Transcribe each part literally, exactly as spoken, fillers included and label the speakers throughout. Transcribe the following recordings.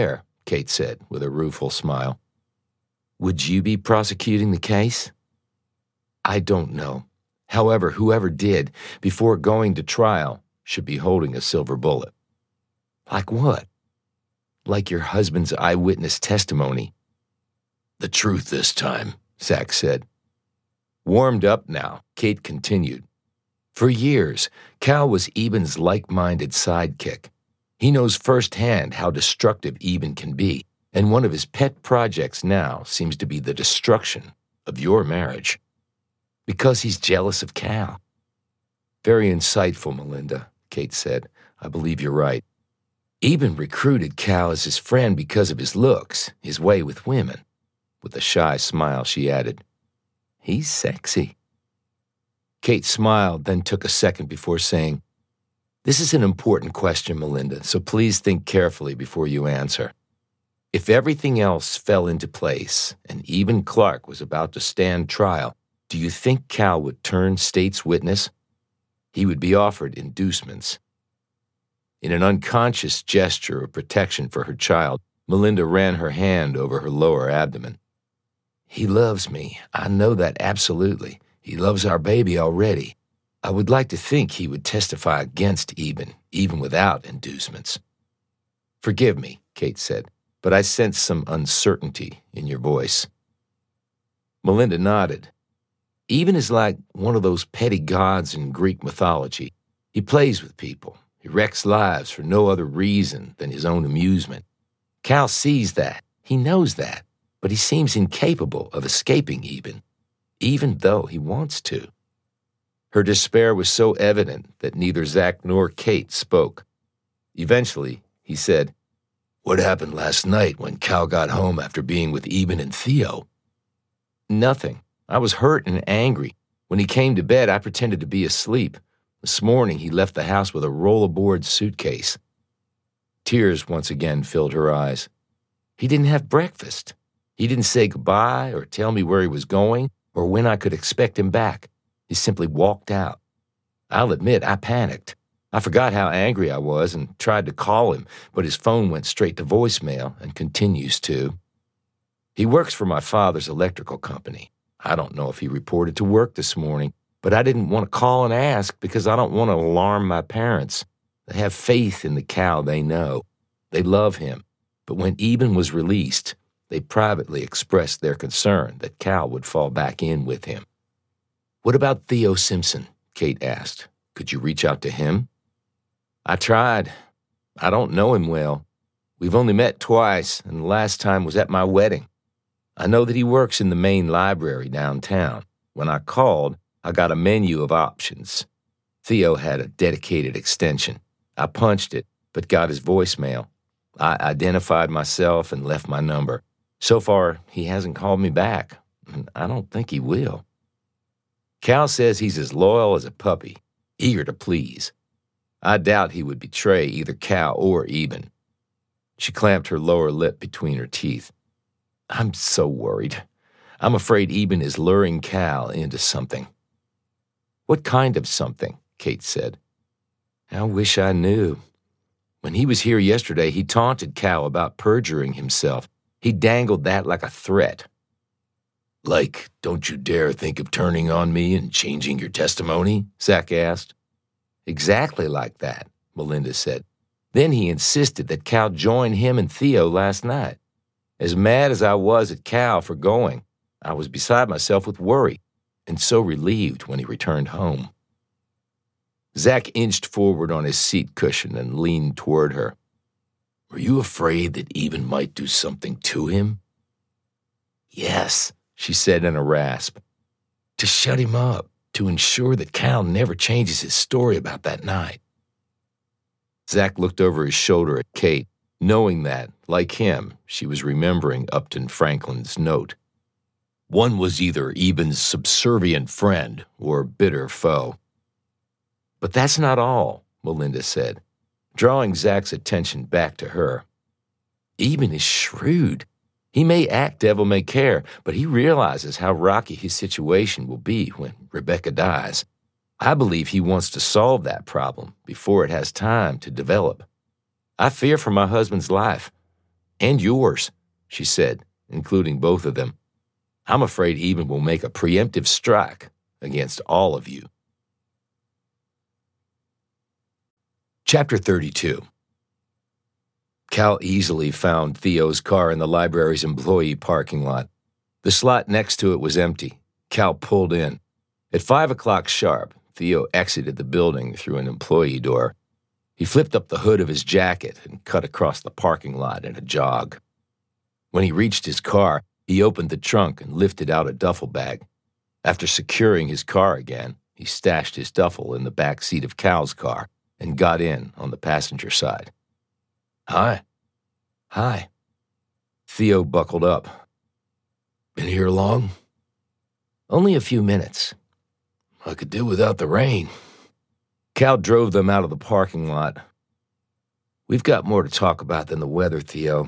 Speaker 1: There, Kate said with a rueful smile. Would you be prosecuting the case? I don't know. However, whoever did, before going to trial, should be holding a silver bullet. Like what? Like your husband's eyewitness testimony. The truth this time, Zach said. Warmed up now, Kate continued. For years, Cal was Eben's like-minded sidekick. He knows firsthand how destructive Eben can be, and one of his pet projects now seems to be the destruction of your marriage. Because he's jealous of Cal. Very insightful, Melinda, Kate said. I believe you're right. Eben recruited Cal as his friend because of his looks, his way with women. With a shy smile, she added, He's sexy. Kate smiled, then took a second before saying, This is an important question, Melinda, so please think carefully before you answer. If everything else fell into place and Eben Clark was about to stand trial, do you think Cal would turn state's witness? He would be offered inducements. In an unconscious gesture of protection for her child, Melinda ran her hand over her lower abdomen. He loves me. I know that absolutely. He loves our baby already. I would like to think he would testify against Eben, even without inducements. Forgive me, Kate said, but I sense some uncertainty in your voice. Melinda nodded. Eben is like one of those petty gods in Greek mythology. He plays with people. He wrecks lives for no other reason than his own amusement. Cal sees that. He knows that. But he seems incapable of escaping Eben, even though he wants to. Her despair was so evident that neither Zach nor Kate spoke. Eventually, he said, What happened last night when Cal got home after being with Eben and Theo? Nothing. I was hurt and angry. When he came to bed, I pretended to be asleep. This morning, he left the house with a roll-aboard suitcase. Tears once again filled her eyes. He didn't have breakfast. He didn't say goodbye or tell me where he was going or when I could expect him back. He simply walked out. I'll admit, I panicked. I forgot how angry I was and tried to call him, but his phone went straight to voicemail and continues to. He works for my father's electrical company. I don't know if he reported to work this morning, but I didn't want to call and ask because I don't want to alarm my parents. They have faith in the Cal they know. They love him. But when Eben was released, they privately expressed their concern that Cal would fall back in with him. What about Theo Simpson? Kate asked. Could you reach out to him? I tried. I don't know him well. We've only met twice, and the last time was at my wedding. I know that he works in the main library downtown. When I called, I got a menu of options. Theo had a dedicated extension. I punched it, but got his voicemail. I identified myself and left my number. So far, he hasn't called me back, and I don't think he will. Cal says he's as loyal as a puppy, eager to please. I doubt he would betray either Cal or Eben. She clamped her lower lip between her teeth. I'm so worried. I'm afraid Eben is luring Cal into something. What kind of something? Kate said. I wish I knew. When he was here yesterday, he taunted Cal about perjuring himself. He dangled that like a threat. Like, don't you dare think of turning on me and changing your testimony? Zach asked. Exactly like that, Melinda said. Then he insisted that Cal join him and Theo last night. As mad as I was at Cal for going, I was beside myself with worry, and so relieved when he returned home. Zach inched forward on his seat cushion and leaned toward her. Were you afraid that Eben might do something to him? Yes, she said in a rasp. To shut him up, to ensure that Cal never changes his story about that night. Zach looked over his shoulder at Kate, knowing that, like him, she was remembering Upton Franklin's note. One was either Eben's subservient friend or bitter foe. But that's not all, Melinda said, drawing Zach's attention back to her. Eben is shrewd. He may act devil may care, but he realizes how rocky his situation will be when Rebecca dies. I believe he wants to solve that problem before it has time to develop. I fear for my husband's life. And yours, she said, including both of them. I'm afraid Eben will make a preemptive strike against all of you. Chapter thirty-two. Cal easily found Theo's car in the library's employee parking lot. The slot next to it was empty. Cal pulled in. At five o'clock sharp, Theo exited the building through an employee door. He flipped up the hood of his jacket and cut across the parking lot in a jog. When he reached his car, he opened the trunk and lifted out a duffel bag. After securing his car again, he stashed his duffel in the back seat of Cal's car and got in on the passenger side. Hi. Hi. Theo buckled up. Been here long? Only a few minutes. I could do without the rain. Cal drove them out of the parking lot. We've got more to talk about than the weather, Theo.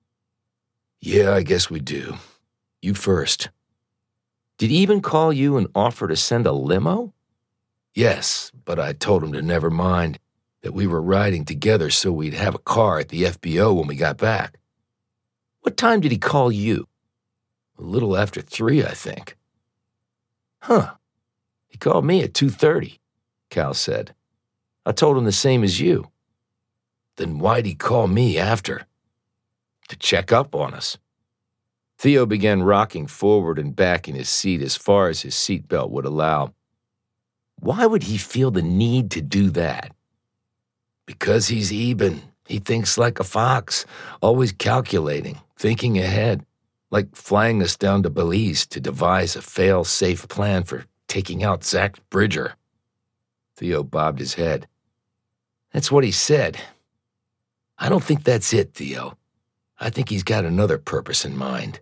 Speaker 1: Yeah, I guess we do. You first. Did he even call you and offer to send a limo? Yes, but I told him to never mind, that we were riding together so we'd have a car at the F B O when we got back. What time did he call you? A little after three, I think. Huh. He called me at two thirty, Cal said. I told him the same as you. Then why'd he call me after? To check up on us. Theo began rocking forward and back in his seat as far as his seatbelt would allow. Why would he feel the need to do that? Because he's Eben. He thinks like a fox, always calculating, thinking ahead, like flying us down to Belize to devise a fail-safe plan for taking out Zach Bridger. Theo bobbed his head. That's what he said. I don't think that's it, Theo. I think he's got another purpose in mind.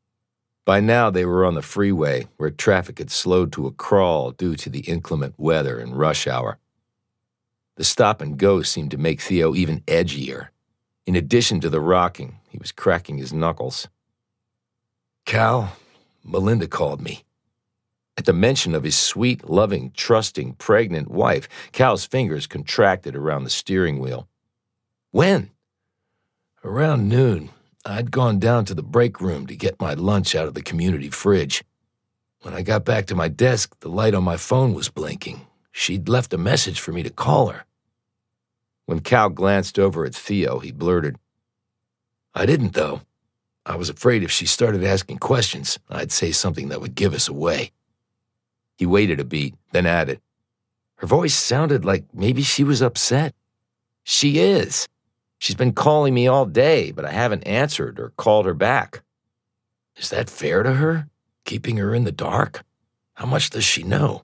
Speaker 1: By now they were on the freeway, where traffic had slowed to a crawl due to the inclement weather and rush hour. The stop and go seemed to make Theo even edgier. In addition to the rocking, he was cracking his knuckles. Cal, Melinda called me. At the mention of his sweet, loving, trusting, pregnant wife, Cal's fingers contracted around the steering wheel. When? Around noon. I'd gone down to the break room to get my lunch out of the community fridge. When I got back to my desk, the light on my phone was blinking. She'd left a message for me to call her. When Cal glanced over at Theo, he blurted, I didn't, though. I was afraid if she started asking questions, I'd say something that would give us away. He waited a beat, then added, her voice sounded like maybe she was upset. She is. She's been calling me all day, but I haven't answered or called her back. Is that fair to her? Keeping her in the dark? How much does she know?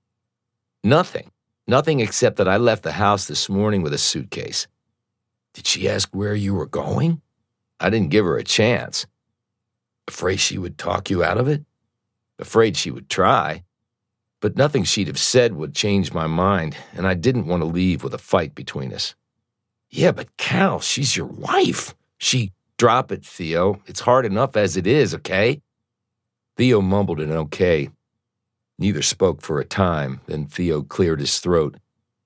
Speaker 1: Nothing. Nothing except that I left the house this morning with a suitcase. Did she ask where you were going? I didn't give her a chance. Afraid she would talk you out of it? Afraid she would try. But nothing she'd have said would change my mind, and I didn't want to leave with a fight between us. Yeah, but Cal, she's your wife. She... Drop it, Theo. It's hard enough as it is, okay? Theo mumbled an okay. Neither spoke for a time, then Theo cleared his throat.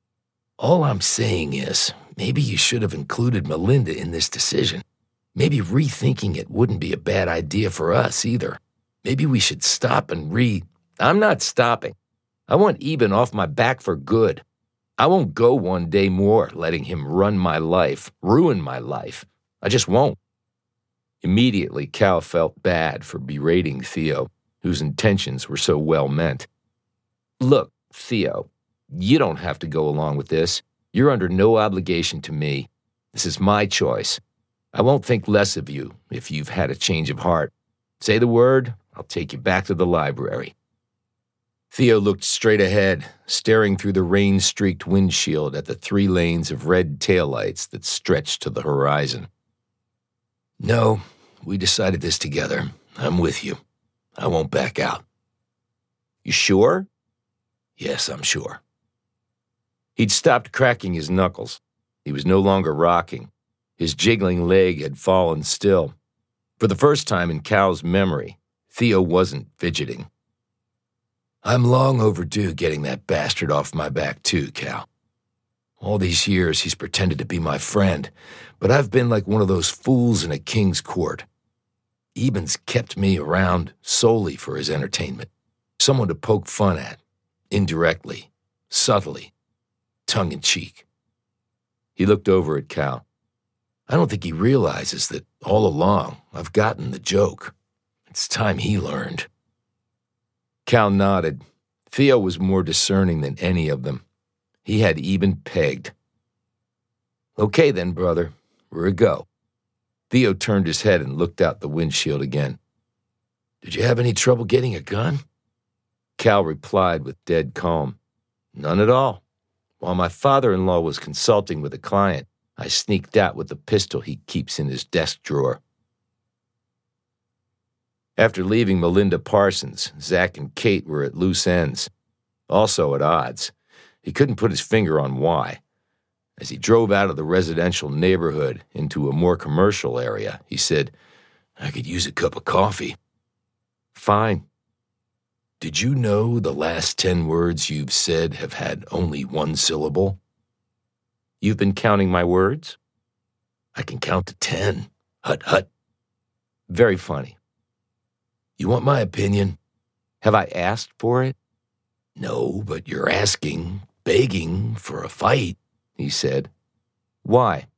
Speaker 1: All I'm saying is, maybe you should have included Melinda in this decision. Maybe rethinking it wouldn't be a bad idea for us either. Maybe we should stop and re... I'm not stopping. I want Eben off my back for good. I won't go one day more letting him run my life, ruin my life. I just won't. Immediately, Cal felt bad for berating Theo, whose intentions were so well meant. Look, Theo, you don't have to go along with this. You're under no obligation to me. This is my choice. I won't think less of you if you've had a change of heart. Say the word, I'll take you back to the library. Theo looked straight ahead, staring through the rain-streaked windshield at the three lanes of red taillights that stretched to the horizon. No, we decided this together. I'm with you. I won't back out. You sure? Yes, I'm sure. He'd stopped cracking his knuckles. He was no longer rocking. His jiggling leg had fallen still. For the first time in Cal's memory, Theo wasn't fidgeting. I'm long overdue getting that bastard off my back too, Cal. All these years he's pretended to be my friend, But I've been like one of those fools in a king's court. Eben's kept me around solely for his entertainment. Someone to poke fun at, indirectly, subtly, tongue-in-cheek. He looked over at Cal. I don't think he realizes that all along I've gotten the joke. It's time he learned. Cal nodded. Theo was more discerning than any of them. He had Eben pegged. Okay then, brother. Where it go? Theo turned his head and looked out the windshield again. Did you have any trouble getting a gun? Cal replied with dead calm. None at all. While my father-in-law was consulting with a client, I sneaked out with the pistol he keeps in his desk drawer. After leaving Melinda Parsons, Zach and Kate were at loose ends, also at odds. He couldn't put his finger on why. As he drove out of the residential neighborhood into a more commercial area, he said, I could use a cup of coffee. Fine. Did you know the last ten words you've said have had only one syllable? You've been counting my words? I can count to ten. Hut, hut. Very funny. You want my opinion? Have I asked for it? No, but you're asking, begging for a fight, he said. Why?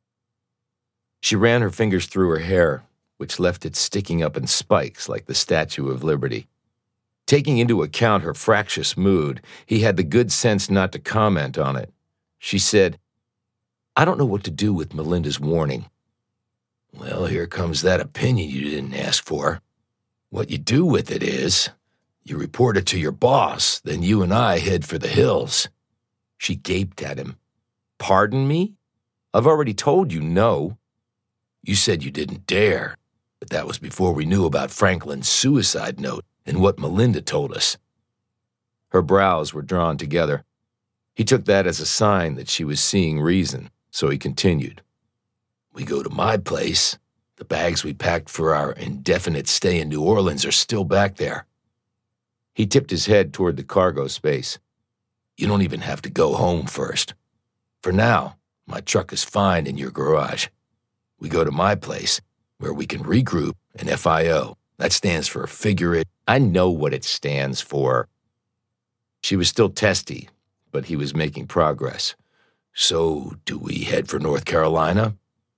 Speaker 1: She ran her fingers through her hair, which left it sticking up in spikes like the Statue of Liberty. Taking into account her fractious mood, he had the good sense not to comment on it. She said, I don't know what to do with Melinda's warning. Well, here comes that opinion you didn't ask for. What you do with it is, you report it to your boss, then you and I head for the hills. She gaped at him. Pardon me? I've already told you no. You said you didn't dare, but that was before we knew about Franklin's suicide note and what Melinda told us. Her brows were drawn together. He took that as a sign that she was seeing reason, so he continued. We go to my place. The bags we packed for our indefinite stay in New Orleans are still back there. He tipped his head toward the cargo space. You don't even have to go home first. For now, my truck is fine in your garage. We go to my place, where we can regroup and F I O. That stands for figure it. I know what it stands for. She was still testy, but he was making progress. So, do we head for North Carolina?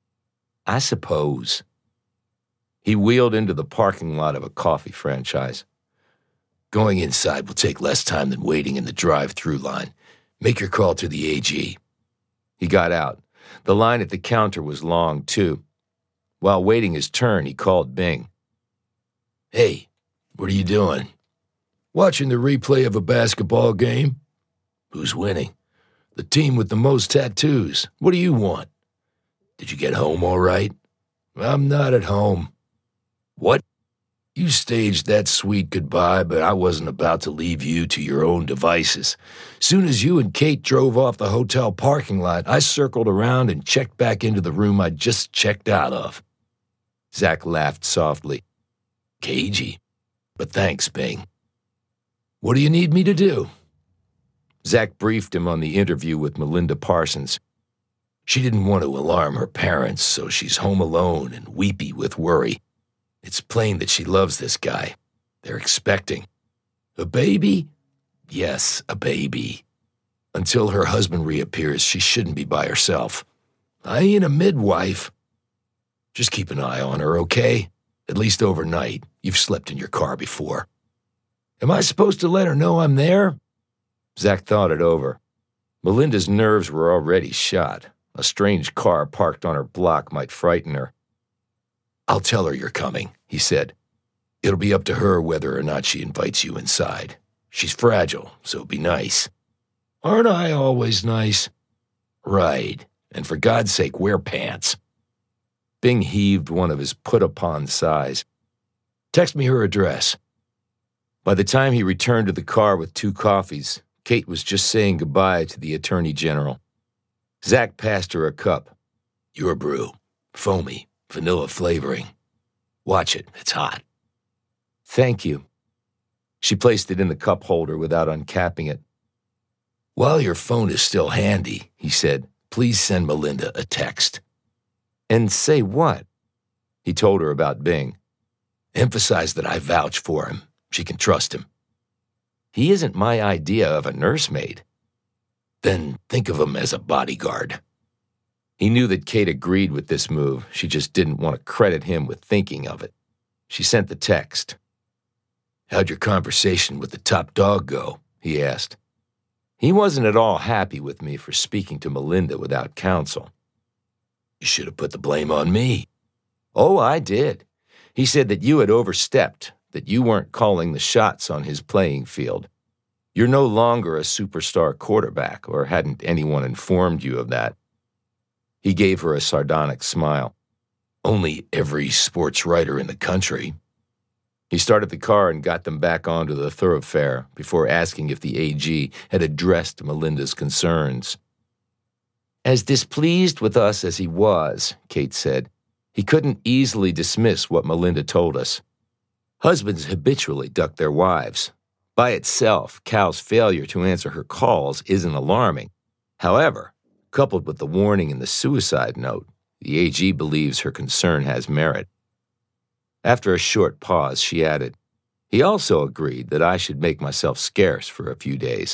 Speaker 1: I suppose. He wheeled into the parking lot of a coffee franchise. Going inside will take less time than waiting in the drive-through line. Make your call to the A G. He got out. The line at the counter was long, too. While waiting his turn, he called Bing. Hey, what are you doing? Watching the replay of a basketball game. Who's winning? The team with the most tattoos. What do you want? Did you get home all right? I'm not at home. What? You staged that sweet goodbye, but I wasn't about to leave you to your own devices. Soon as you and Kate drove off the hotel parking lot, I circled around and checked back into the room I'd just checked out of. Zach laughed softly. Cagey. But thanks, Bing. What do you need me to do? Zach briefed him on the interview with Melinda Parsons. She didn't want to alarm her parents, so she's home alone and weepy with worry. It's plain that she loves this guy. They're expecting. A baby? Yes, a baby. Until her husband reappears, she shouldn't be by herself. I ain't a midwife. Just keep an eye on her, okay? At least overnight. You've slept in your car before. Am I supposed to let her know I'm there? Zach thought it over. Melinda's nerves were already shot. A strange car parked on her block might frighten her. I'll tell her you're coming, he said. It'll be up to her whether or not she invites you inside. She's fragile, so be nice. Aren't I always nice? Right, and for God's sake, wear pants. Bing heaved one of his put-upon sighs. Text me her address. By the time he returned to the car with two coffees, Kate was just saying goodbye to the Attorney General. Zach passed her a cup. Your brew. Foamy. Vanilla flavoring. Watch it. It's hot. Thank you. She placed it in the cup holder without uncapping it. While your phone is still handy, he said, please send Melinda a text. And say what? He told her about Bing. Emphasize that I vouch for him. She can trust him. He isn't my idea of a nursemaid. Then think of him as a bodyguard. He knew that Kate agreed with this move. She just didn't want to credit him with thinking of it. She sent the text. How'd your conversation with the top dog go? He asked. He wasn't at all happy with me for speaking to Melinda without counsel. You should have put the blame on me. Oh, I did. He said that you had overstepped, that you weren't calling the shots on his playing field. You're no longer a superstar quarterback, or hadn't anyone informed you of that. He gave her a sardonic smile. Only every sports writer in the country. He started the car and got them back onto the thoroughfare before asking if the A G had addressed Melinda's concerns. As displeased with us as he was, Kate said, he couldn't easily dismiss what Melinda told us. Husbands habitually duck their wives. By itself, Cal's failure to answer her calls isn't alarming. However, coupled with the warning in the suicide note, the A G believes her concern has merit. After a short pause, she added, he also agreed that I should make myself scarce for a few days.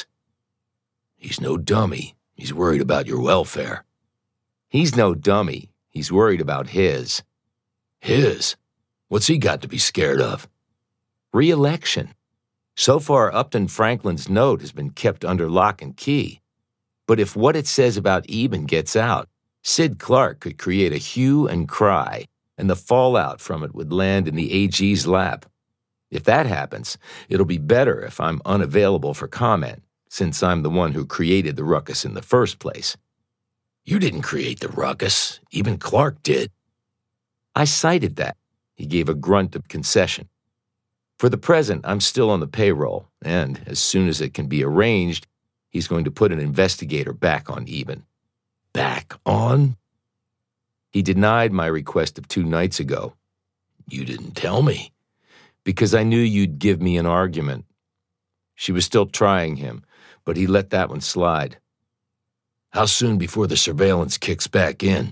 Speaker 1: He's no dummy. He's worried about your welfare. He's no dummy. He's worried about his. His? What's he got to be scared of? Re-election. So far, Upton Franklin's note has been kept under lock and key. But if what it says about Eben gets out, Sid Clark could create a hue and cry, and the fallout from it would land in the A G's lap. If that happens, it'll be better if I'm unavailable for comment, since I'm the one who created the ruckus in the first place. You didn't create the ruckus. Even Clark did. I cited that. He gave a grunt of concession. For the present, I'm still on the payroll, and as soon as it can be arranged, he's going to put an investigator back on Eben. Back on? He denied my request of two nights ago. You didn't tell me. Because I knew you'd give me an argument. She was still trying him, but he let that one slide. How soon before the surveillance kicks back in?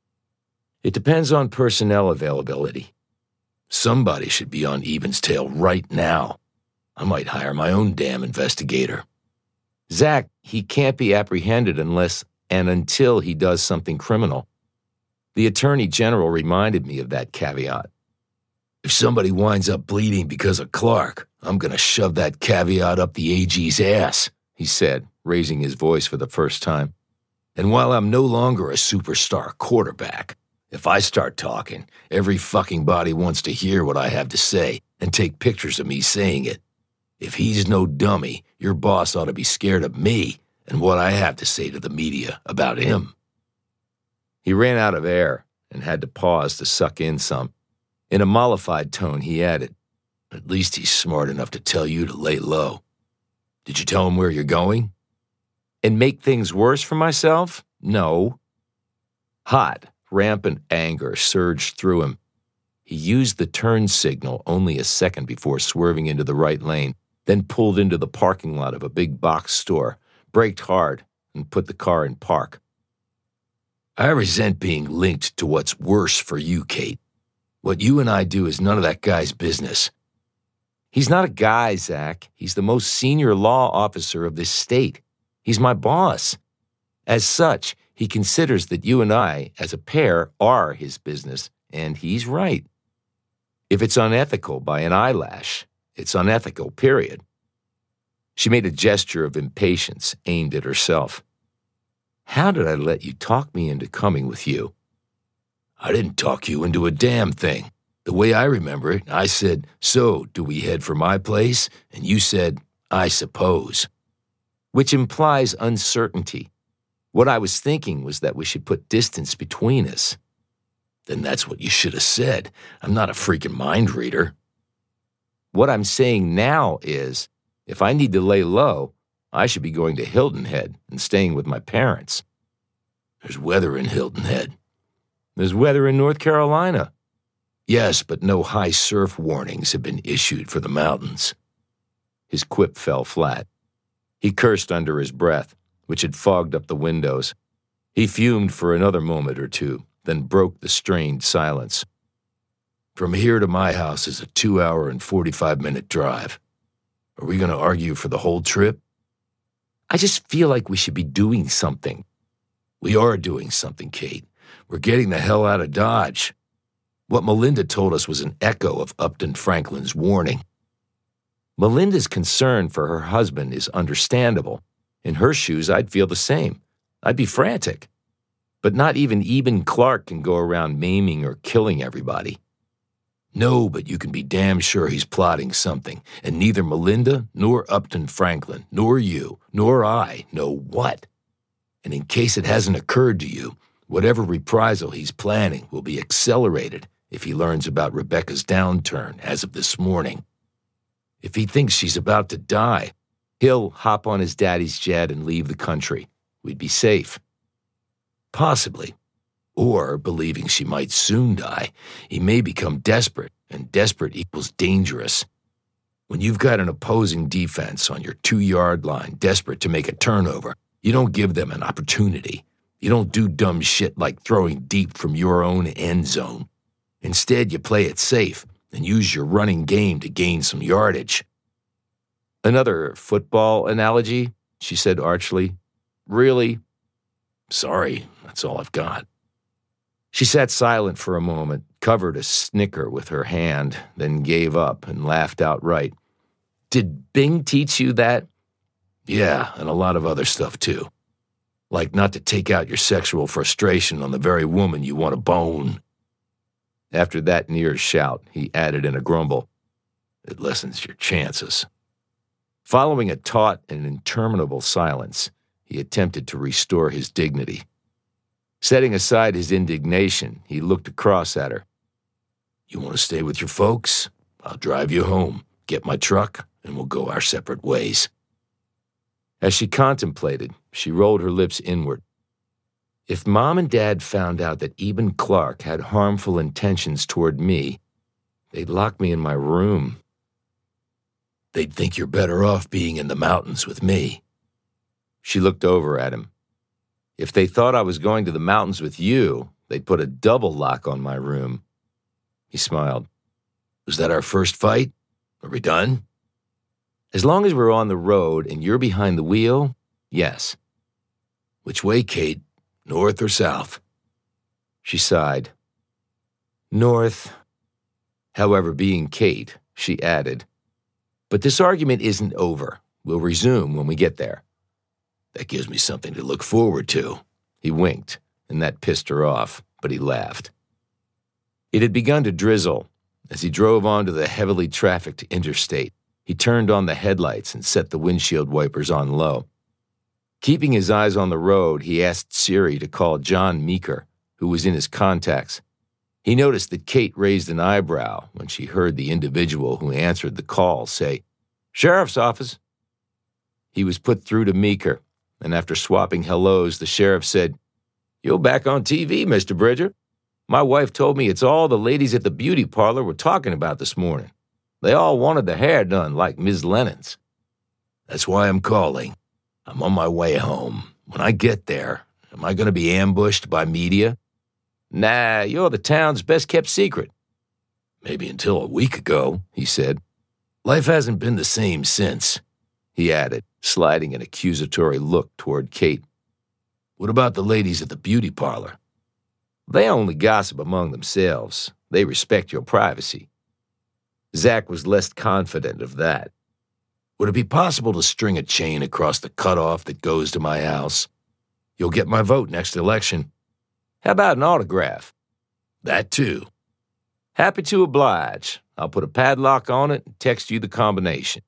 Speaker 1: It depends on personnel availability. Somebody should be on Eben's tail right now. I might hire my own damn investigator. Zach, he can't be apprehended unless and until he does something criminal. The Attorney General reminded me of that caveat. If somebody winds up bleeding because of Clark, I'm going to shove that caveat up the A G's ass, he said, raising his voice for the first time. And while I'm no longer a superstar quarterback, if I start talking, every fucking body wants to hear what I have to say and take pictures of me saying it. If he's no dummy, your boss ought to be scared of me and what I have to say to the media about him. He ran out of air and had to pause to suck in some. In a mollified tone, he added, At least he's smart enough to tell you to lay low. Did you tell him where you're going? And make things worse for myself? No. Hot, rampant anger surged through him. He used the turn signal only a second before swerving into the right lane, then pulled into the parking lot of a big box store, braked hard, and put the car in park. I resent being linked to what's worse for you, Kate. What you and I do is none of that guy's business. He's not a guy, Zach. He's the most senior law officer of this state. He's my boss. As such, he considers that you and I, as a pair, are his business, and he's right. If it's unethical by an eyelash, it's unethical, period. She made a gesture of impatience aimed at herself. How did I let you talk me into coming with you? I didn't talk you into a damn thing. The way I remember it, I said, so, do we head for my place? And you said, I suppose. Which implies uncertainty. What I was thinking was that we should put distance between us. Then that's what you should have said. I'm not a freaking mind reader. What I'm saying now is, if I need to lay low, I should be going to Hilton Head and staying with my parents. There's weather in Hilton Head. There's weather in North Carolina. Yes, but no high surf warnings have been issued for the mountains. His quip fell flat. He cursed under his breath, which had fogged up the windows. He fumed for another moment or two, then broke the strained silence. From here to my house is a two-hour and forty-five-minute drive. Are we going to argue for the whole trip? I just feel like we should be doing something. We are doing something, Kate. We're getting the hell out of Dodge. What Melinda told us was an echo of Upton Franklin's warning. Melinda's concern for her husband is understandable. In her shoes, I'd feel the same. I'd be frantic. But not even Eben Clark can go around maiming or killing everybody. No, but you can be damn sure he's plotting something, and neither Melinda, nor Upton Franklin, nor you, nor I know what. And in case it hasn't occurred to you, whatever reprisal he's planning will be accelerated if he learns about Rebecca's downturn as of this morning. If he thinks she's about to die, he'll hop on his daddy's jet and leave the country. We'd be safe. Possibly. Or, believing she might soon die, he may become desperate, and desperate equals dangerous. When you've got an opposing defense on your two-yard line desperate to make a turnover, you don't give them an opportunity. You don't do dumb shit like throwing deep from your own end zone. Instead, you play it safe and use your running game to gain some yardage. Another football analogy, she said archly. Really? Sorry, that's all I've got. She sat silent for a moment, covered a snicker with her hand, then gave up and laughed outright. Did Bing teach you that? Yeah, and a lot of other stuff too. Like not to take out your sexual frustration on the very woman you want to bone. After that near shout, he added in a grumble, It lessens your chances. Following a taut and interminable silence, he attempted to restore his dignity. Setting aside his indignation, he looked across at her. You want to stay with your folks? I'll drive you home, get my truck, and we'll go our separate ways. As she contemplated, she rolled her lips inward. If Mom and Dad found out that Eben Clark had harmful intentions toward me, they'd lock me in my room. They'd think you're better off being in the mountains with me. She looked over at him. If they thought I was going to the mountains with you, they'd put a double lock on my room. He smiled. Was that our first fight? Are we done? As long as we're on the road and you're behind the wheel, yes. Which way, Kate? North or south? She sighed. North. However, being Kate, she added, But this argument isn't over. We'll resume when we get there. That gives me something to look forward to. He winked, and that pissed her off, but he laughed. It had begun to drizzle. As he drove onto the heavily trafficked interstate, he turned on the headlights and set the windshield wipers on low. Keeping his eyes on the road, he asked Siri to call John Meeker, who was in his contacts. He noticed that Kate raised an eyebrow when she heard the individual who answered the call say, Sheriff's office. He was put through to Meeker, and after swapping hellos, the sheriff said, You're back on T V, Mister Bridger. My wife told me it's all the ladies at the beauty parlor were talking about this morning. They all wanted their hair done like Miz Lennon's. That's why I'm calling. I'm on my way home. When I get there, am I going to be ambushed by media? Nah, you're the town's best-kept secret. Maybe until a week ago, he said. Life hasn't been the same since, he added, sliding an accusatory look toward Kate. What about the ladies at the beauty parlor? They only gossip among themselves. They respect your privacy. Zach was less confident of that. Would it be possible to string a chain across the cutoff that goes to my house? You'll get my vote next election. How about an autograph? That too. Happy to oblige. I'll put a padlock on it and text you the combination.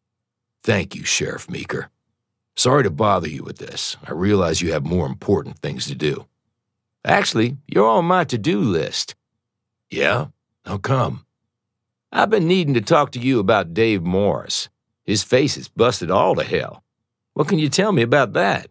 Speaker 1: Thank you, Sheriff Meeker. Sorry to bother you with this. I realize you have more important things to do. Actually, you're on my to-do list. Yeah? How come? I've been needing to talk to you about Dave Morris. His face is busted all to hell. What can you tell me about that?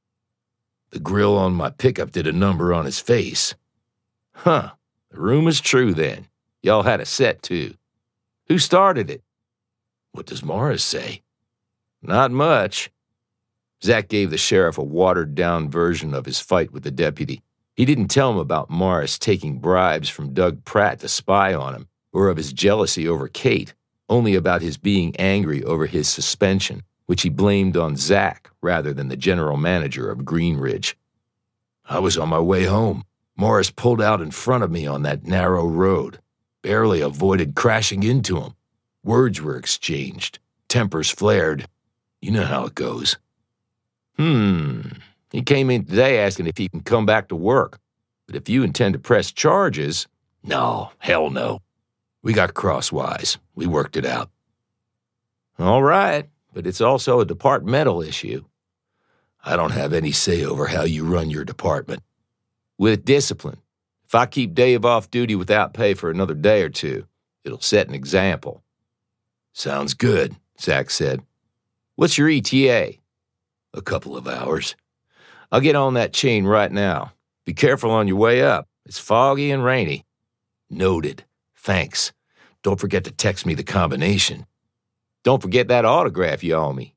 Speaker 1: The grill on my pickup did a number on his face. Huh. The rumor's true then. Y'all had a set too. Who started it? What does Morris say? Not much. Zach gave the sheriff a watered-down version of his fight with the deputy. He didn't tell him about Morris taking bribes from Doug Pratt to spy on him, or of his jealousy over Kate, only about his being angry over his suspension, which he blamed on Zach rather than the general manager of Greenridge. I was on my way home. Morris pulled out in front of me on that narrow road. Barely avoided crashing into him. Words were exchanged. Tempers flared. You know how it goes. Hmm. He came in today asking if he can come back to work. But if you intend to press charges... No, hell no. We got crosswise. We worked it out. All right, but it's also a departmental issue. I don't have any say over how you run your department. With discipline. If I keep Dave off duty without pay for another day or two, it'll set an example. Sounds good, Zach said. What's your E T A? A couple of hours. I'll get on that chain right now. Be careful on your way up. It's foggy and rainy. Noted. Thanks. Don't forget to text me the combination. Don't forget that autograph you owe me.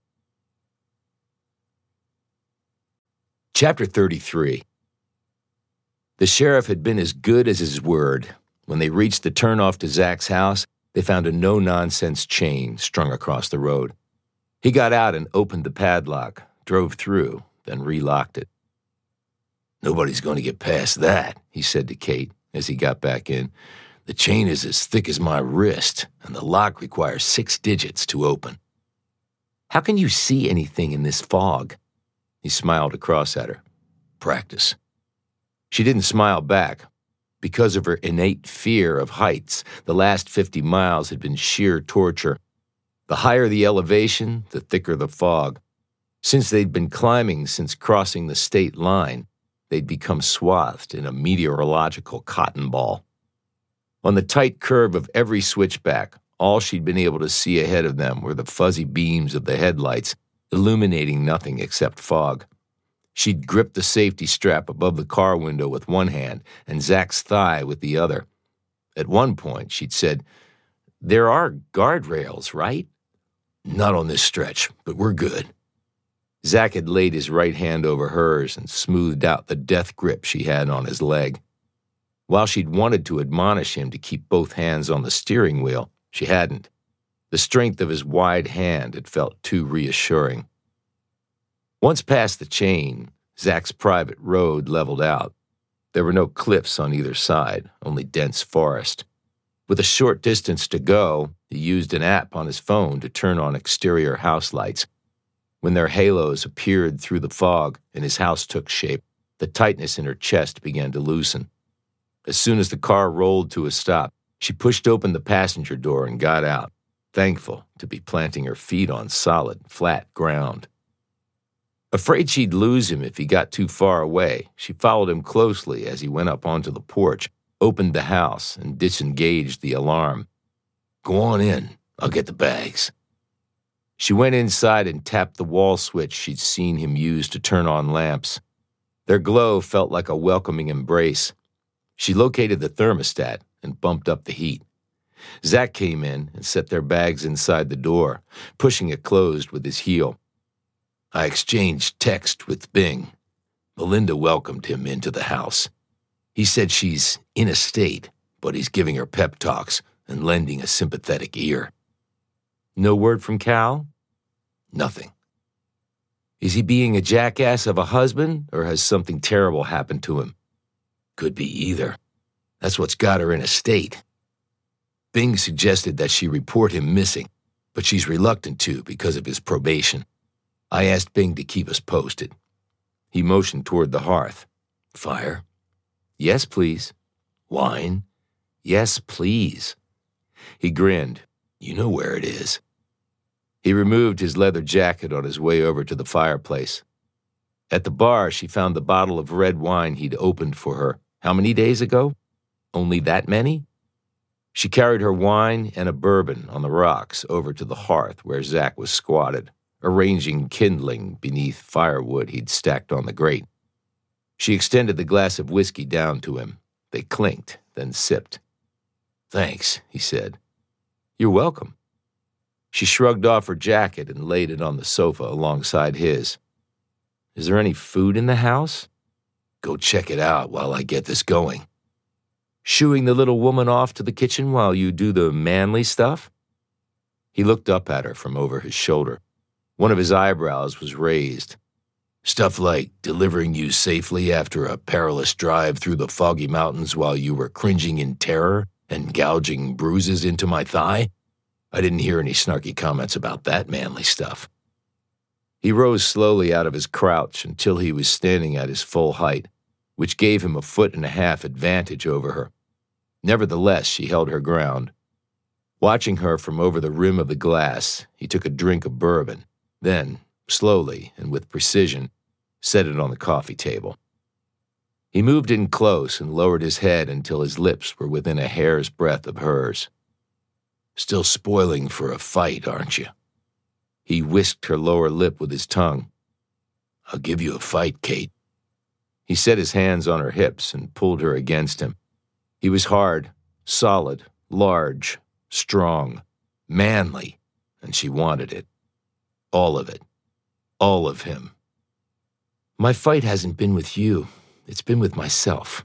Speaker 1: Chapter thirty-three. The sheriff had been as good as his word. When they reached the turnoff to Zach's house, they found a no-nonsense chain strung across the road. He got out and opened the padlock, drove through, then relocked it. Nobody's going to get past that, he said to Kate as he got back in. The chain is as thick as my wrist, and the lock requires six digits to open. How can you see anything in this fog? He smiled across at her. Practice. She didn't smile back. Because of her innate fear of heights, the last fifty miles had been sheer torture. The higher the elevation, the thicker the fog. Since they'd been climbing since crossing the state line, they'd become swathed in a meteorological cotton ball. On the tight curve of every switchback, all she'd been able to see ahead of them were the fuzzy beams of the headlights, illuminating nothing except fog. She'd gripped the safety strap above the car window with one hand and Zach's thigh with the other. At one point, she'd said, There are guardrails, right? Not on this stretch, but we're good. Zach had laid his right hand over hers and smoothed out the death grip she had on his leg. While she'd wanted to admonish him to keep both hands on the steering wheel, she hadn't. The strength of his wide hand had felt too reassuring. Once past the chain, Zach's private road leveled out. There were no cliffs on either side, only dense forest. With a short distance to go, he used an app on his phone to turn on exterior house lights. When their halos appeared through the fog and his house took shape, the tightness in her chest began to loosen. As soon as the car rolled to a stop, she pushed open the passenger door and got out, thankful to be planting her feet on solid, flat ground. Afraid she'd lose him if he got too far away, she followed him closely as he went up onto the porch, opened the house, and disengaged the alarm. Go on in. I'll get the bags. She went inside and tapped the wall switch she'd seen him use to turn on lamps. Their glow felt like a welcoming embrace. She located the thermostat and bumped up the heat. Zach came in and set their bags inside the door, pushing it closed with his heel. I exchanged text with Bing. Melinda welcomed him into the house. He said she's in a state, but he's giving her pep talks and lending a sympathetic ear. No word from Cal? Nothing. Is he being a jackass of a husband, or has something terrible happened to him? Could be either. That's what's got her in a state. Bing suggested that she report him missing, but she's reluctant to because of his probation. I asked Bing to keep us posted. He motioned toward the hearth. Fire? Yes, please. Wine? Yes, please. He grinned. You know where it is. He removed his leather jacket on his way over to the fireplace. At the bar, she found the bottle of red wine he'd opened for her. How many days ago? Only that many? She carried her wine and a bourbon on the rocks over to the hearth where Zach was squatted, arranging kindling beneath firewood he'd stacked on the grate. She extended the glass of whiskey down to him. They clinked, then sipped. Thanks, he said. You're welcome. She shrugged off her jacket and laid it on the sofa alongside his. Is there any food in the house? Go check it out while I get this going. Shooing the little woman off to the kitchen while you do the manly stuff? He looked up at her from over his shoulder. One of his eyebrows was raised. Stuff like delivering you safely after a perilous drive through the foggy mountains while you were cringing in terror and gouging bruises into my thigh? I didn't hear any snarky comments about that manly stuff. He rose slowly out of his crouch until he was standing at his full height, which gave him a foot and a half advantage over her. Nevertheless, she held her ground. Watching her from over the rim of the glass, he took a drink of bourbon, then, slowly and with precision, set it on the coffee table. He moved in close and lowered his head until his lips were within a hair's breadth of hers. Still spoiling for a fight, aren't you? He whisked her lower lip with his tongue. I'll give you a fight, Kate. He set his hands on her hips and pulled her against him. He was hard, solid, large, strong, manly, and she wanted it. All of it. All of him. My fight hasn't been with you. It's been with myself.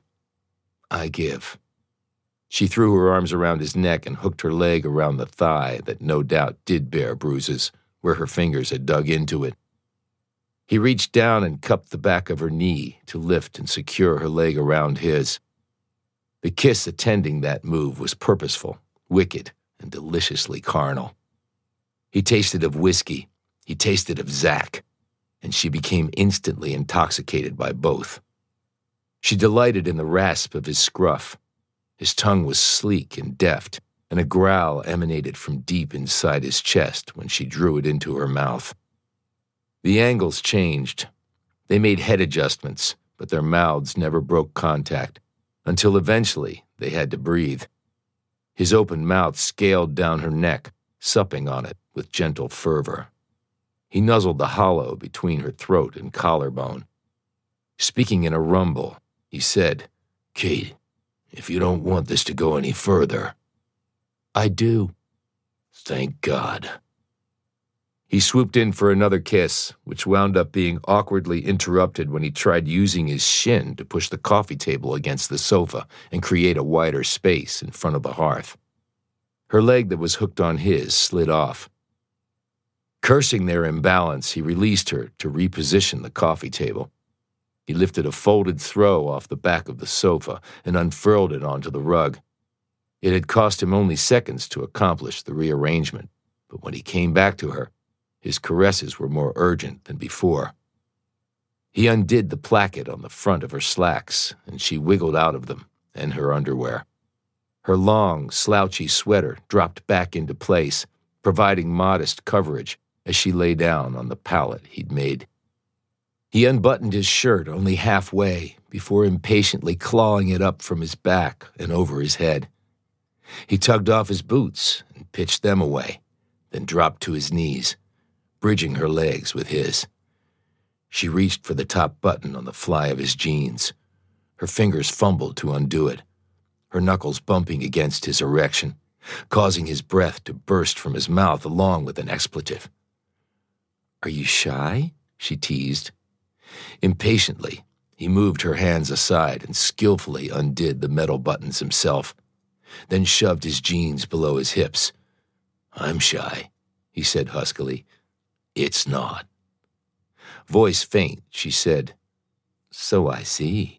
Speaker 1: I give. She threw her arms around his neck and hooked her leg around the thigh that no doubt did bear bruises where her fingers had dug into it. He reached down and cupped the back of her knee to lift and secure her leg around his. The kiss attending that move was purposeful, wicked, and deliciously carnal. He tasted of whiskey. He tasted of Zack, and she became instantly intoxicated by both. She delighted in the rasp of his scruff. His tongue was sleek and deft, and a growl emanated from deep inside his chest when she drew it into her mouth. The angles changed. They made head adjustments, but their mouths never broke contact, until eventually they had to breathe. His open mouth scaled down her neck, supping on it with gentle fervor. He nuzzled the hollow between her throat and collarbone. Speaking in a rumble, he said, Kate, if you don't want this to go any further. I do. Thank God. He swooped in for another kiss, which wound up being awkwardly interrupted when he tried using his shin to push the coffee table against the sofa and create a wider space in front of the hearth. Her leg that was hooked on his slid off. Cursing their imbalance, he released her to reposition the coffee table. He lifted a folded throw off the back of the sofa and unfurled it onto the rug. It had cost him only seconds to accomplish the rearrangement, but when he came back to her, his caresses were more urgent than before. He undid the placket on the front of her slacks, and she wiggled out of them and her underwear. Her long, slouchy sweater dropped back into place, providing modest coverage as she lay down on the pallet he'd made. He unbuttoned his shirt only halfway before impatiently clawing it up from his back and over his head. He tugged off his boots and pitched them away, then dropped to his knees, bridging her legs with his. She reached for the top button on the fly of his jeans. Her fingers fumbled to undo it, her knuckles bumping against his erection, causing his breath to burst from his mouth along with an expletive. Are you shy? She teased. Impatiently, he moved her hands aside and skillfully undid the metal buttons himself, then shoved his jeans below his hips. I'm shy, he said huskily. It's not. Voice faint, she said, So I see.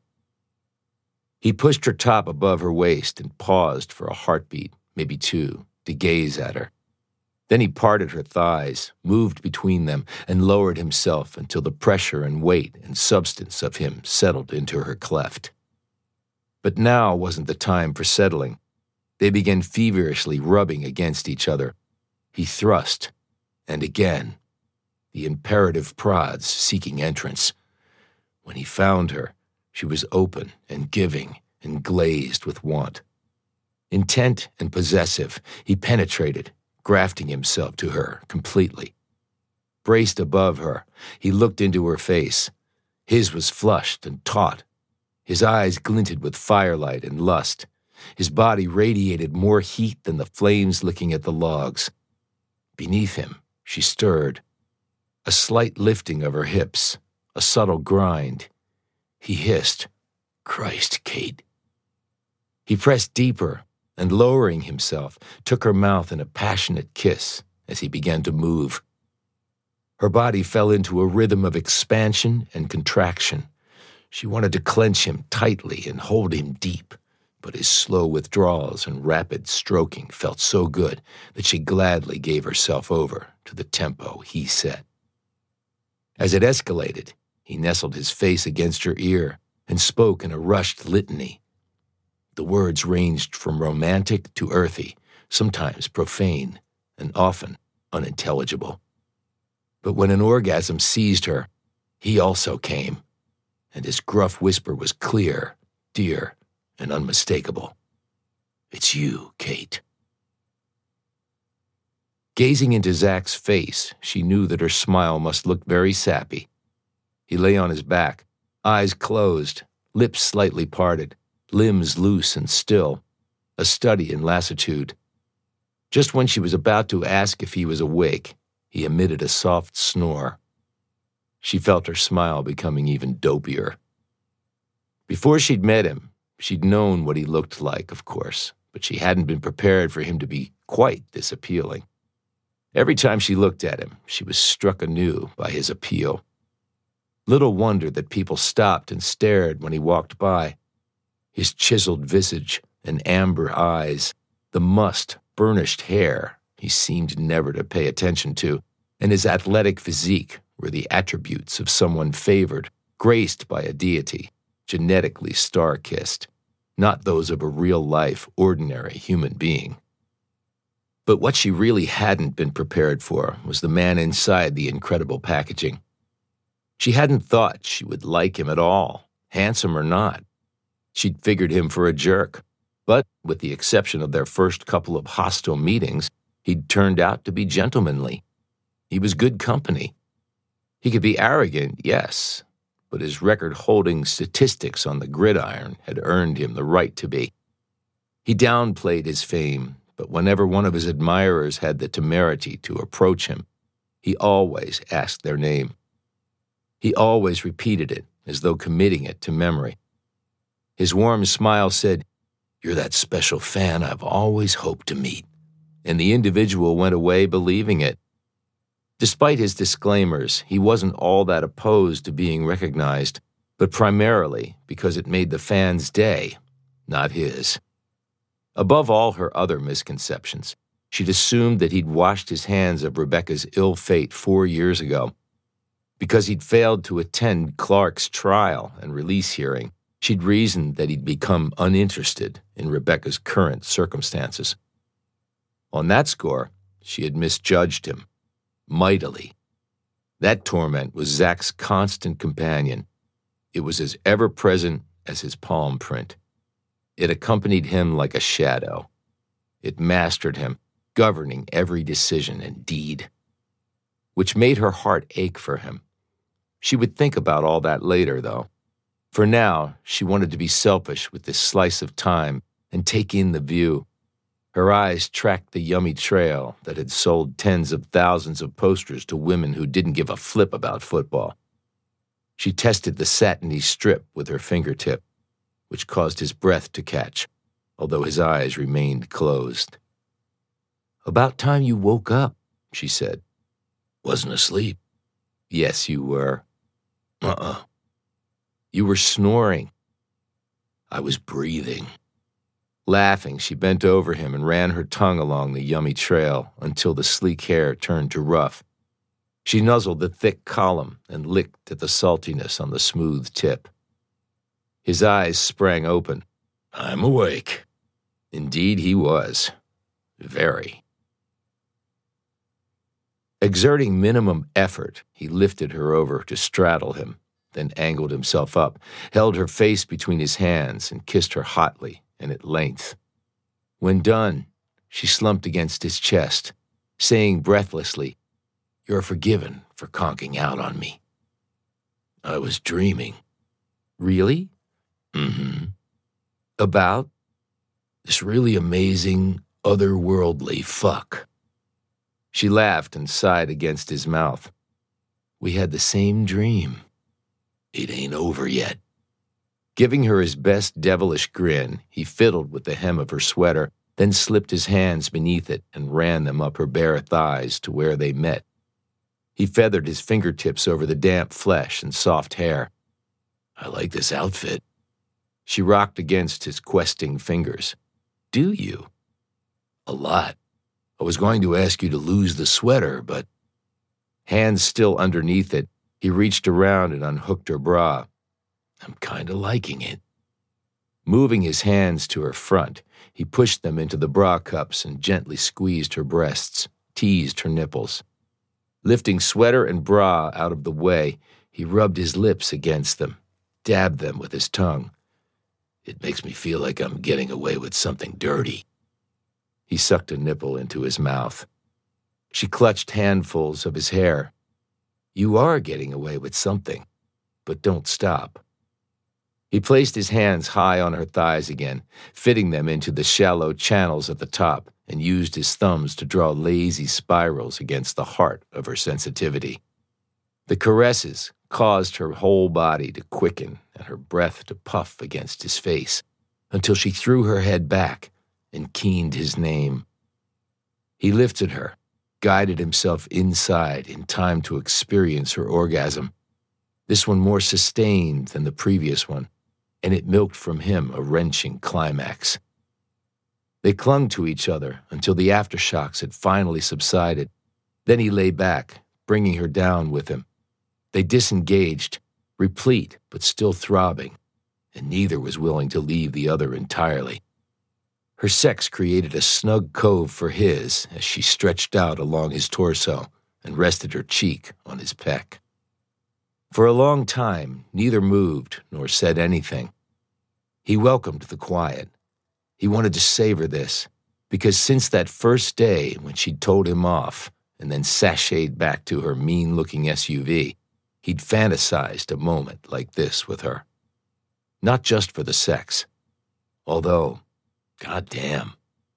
Speaker 1: He pushed her top above her waist and paused for a heartbeat, maybe two, to gaze at her. Then he parted her thighs, moved between them, and lowered himself until the pressure and weight and substance of him settled into her cleft. But now wasn't the time for settling. They began feverishly rubbing against each other. He thrust, and again, the imperative prods seeking entrance. When he found her, she was open and giving and glazed with want. Intent and possessive, he penetrated, grafting himself to her completely. Braced above her, he looked into her face. His was flushed and taut. His eyes glinted with firelight and lust. His body radiated more heat than the flames licking at the logs. Beneath him, she stirred. A slight lifting of her hips, a subtle grind. He hissed, "Christ, Kate." He pressed deeper and, lowering himself, took her mouth in a passionate kiss as he began to move. Her body fell into a rhythm of expansion and contraction. She wanted to clench him tightly and hold him deep, but his slow withdrawals and rapid stroking felt so good that she gladly gave herself over to the tempo he set. As it escalated, he nestled his face against her ear and spoke in a rushed litany. The words ranged from romantic to earthy, sometimes profane, and often unintelligible. But when an orgasm seized her, he also came, and his gruff whisper was clear, dear, and unmistakable. "It's you, Kate." Gazing into Zach's face, she knew that her smile must look very sappy. He lay on his back, eyes closed, lips slightly parted, limbs loose and still, a study in lassitude. Just when she was about to ask if he was awake, he emitted a soft snore. She felt her smile becoming even dopier. Before she'd met him, she'd known what he looked like, of course, but she hadn't been prepared for him to be quite this appealing. Every time she looked at him, she was struck anew by his appeal. Little wonder that people stopped and stared when he walked by. His chiseled visage and amber eyes, the mussed, burnished hair he seemed never to pay attention to, and his athletic physique were the attributes of someone favored, graced by a deity, genetically star-kissed, not those of a real-life, ordinary human being. But what she really hadn't been prepared for was the man inside the incredible packaging. She hadn't thought she would like him at all, handsome or not. She'd figured him for a jerk, but with the exception of their first couple of hostile meetings, he'd turned out to be gentlemanly. He was good company. He could be arrogant, yes, but his record-holding statistics on the gridiron had earned him the right to be. He downplayed his fame, but whenever one of his admirers had the temerity to approach him, he always asked their name. He always repeated it, as though committing it to memory. His warm smile said, "You're that special fan I've always hoped to meet," and the individual went away believing it. Despite his disclaimers, he wasn't all that opposed to being recognized, but primarily because it made the fan's day, not his. Above all her other misconceptions, she'd assumed that he'd washed his hands of Rebecca's ill fate four years ago. Because he'd failed to attend Clark's trial and release hearing, she'd reasoned that he'd become uninterested in Rebecca's current circumstances. On that score, she had misjudged him, mightily. That torment was Zach's constant companion. It was as ever-present as his palm print. It accompanied him like a shadow. It mastered him, governing every decision and deed, which made her heart ache for him. She would think about all that later, though. For now, she wanted to be selfish with this slice of time and take in the view. Her eyes tracked the yummy trail that had sold tens of thousands of posters to women who didn't give a flip about football. She tested the satiny strip with her fingertip, which caused his breath to catch, although his eyes remained closed. "About time you woke up," she said. "Wasn't asleep." "Yes, you were." "Uh-uh." "You were snoring." "I was breathing." Laughing, she bent over him and ran her tongue along the yummy trail until the sleek hair turned to rough. She nuzzled the thick column and licked at the saltiness on the smooth tip. His eyes sprang open. "I'm awake." Indeed he was. Very. Exerting minimum effort, he lifted her over to straddle him, then angled himself up, held her face between his hands, and kissed her hotly and at length. When done, she slumped against his chest, saying breathlessly, "You're forgiven for conking out on me." "I was dreaming." "Really?" "Mm-hmm." "About?" "This really amazing, otherworldly fuck." She laughed and sighed against his mouth. "We had the same dream." "It ain't over yet." Giving her his best devilish grin, he fiddled with the hem of her sweater, then slipped his hands beneath it and ran them up her bare thighs to where they met. He feathered his fingertips over the damp flesh and soft hair. "I like this outfit." She rocked against his questing fingers. "Do you?" "A lot. I was going to ask you to lose the sweater, but..." Hands still underneath it, he reached around and unhooked her bra. "I'm kinda liking it." Moving his hands to her front, he pushed them into the bra cups and gently squeezed her breasts, teased her nipples. Lifting sweater and bra out of the way, he rubbed his lips against them, dabbed them with his tongue. "It makes me feel like I'm getting away with something dirty." He sucked a nipple into his mouth. She clutched handfuls of his hair. "You are getting away with something, but don't stop." He placed his hands high on her thighs again, fitting them into the shallow channels at the top, and used his thumbs to draw lazy spirals against the heart of her sensitivity. The caresses caused her whole body to quicken and her breath to puff against his face, until she threw her head back and keened his name. He lifted her, guided himself inside in time to experience her orgasm, this one more sustained than the previous one, and it milked from him a wrenching climax. They clung to each other until the aftershocks had finally subsided. Then he lay back, bringing her down with him. They disengaged, replete but still throbbing, and neither was willing to leave the other entirely. Her sex created a snug cove for his as she stretched out along his torso and rested her cheek on his peck. For a long time, neither moved nor said anything. He welcomed the quiet. He wanted to savor this, because since that first day when she'd told him off and then sashayed back to her mean-looking S U V, he'd fantasized a moment like this with her. Not just for the sex, although, goddamn,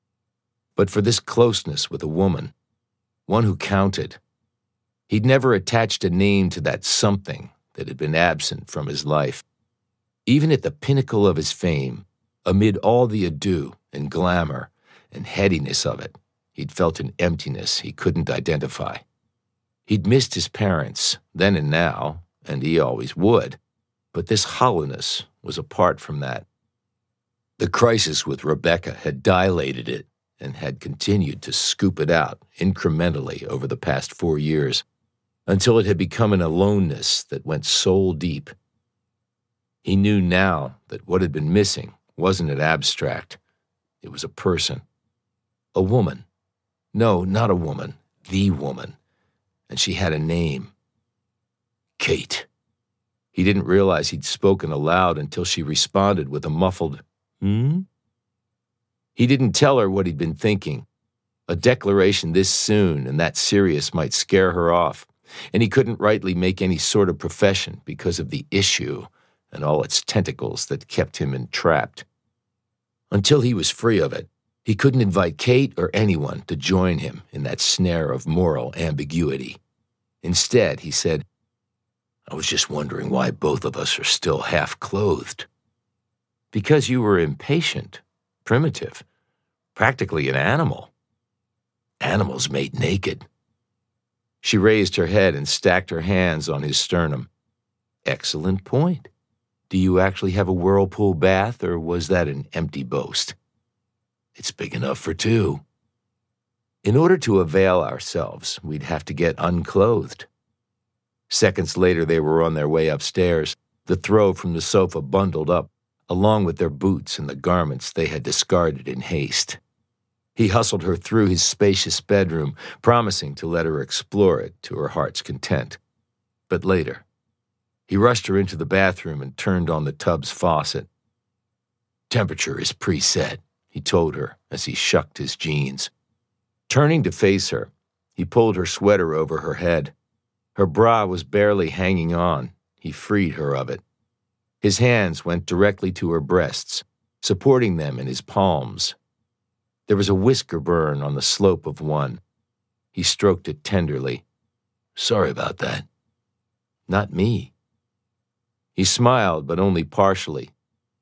Speaker 1: but for this closeness with a woman, one who counted. He'd never attached a name to that something that had been absent from his life. Even at the pinnacle of his fame, amid all the ado and glamour and headiness of it, he'd felt an emptiness he couldn't identify. He'd missed his parents, then and now, and he always would, but this hollowness was apart from that. The crisis with Rebecca had dilated it and had continued to scoop it out incrementally over the past four years, until it had become an aloneness that went soul deep. He knew now that what had been missing wasn't an abstract. It was a person. A woman. No, not a woman. The woman. And she had a name. Kate. He didn't realize he'd spoken aloud until she responded with a muffled, "Hmm?" He didn't tell her what he'd been thinking. A declaration this soon and that serious might scare her off, and he couldn't rightly make any sort of profession because of the issue and all its tentacles that kept him entrapped. Until he was free of it, he couldn't invite Kate or anyone to join him in that snare of moral ambiguity. Instead, he said, "I was just wondering why both of us are still half-clothed." "Because you were impatient, primitive, practically an animal." "Animals mate naked." She raised her head and stacked her hands on his sternum. "Excellent point. Do you actually have a whirlpool bath, or was that an empty boast?" "It's big enough for two." In order to avail ourselves, we'd have to get unclothed. Seconds later, they were on their way upstairs, the throw from the sofa bundled up, along with their boots and the garments they had discarded in haste. He hustled her through his spacious bedroom, promising to let her explore it to her heart's content. But later, he rushed her into the bathroom and turned on the tub's faucet. "Temperature is preset," he told her as he shucked his jeans. Turning to face her, he pulled her sweater over her head. Her bra was barely hanging on. He freed her of it. His hands went directly to her breasts, supporting them in his palms. There was a whisker burn on the slope of one. He stroked it tenderly. "Sorry about that." "Not me." He smiled, but only partially,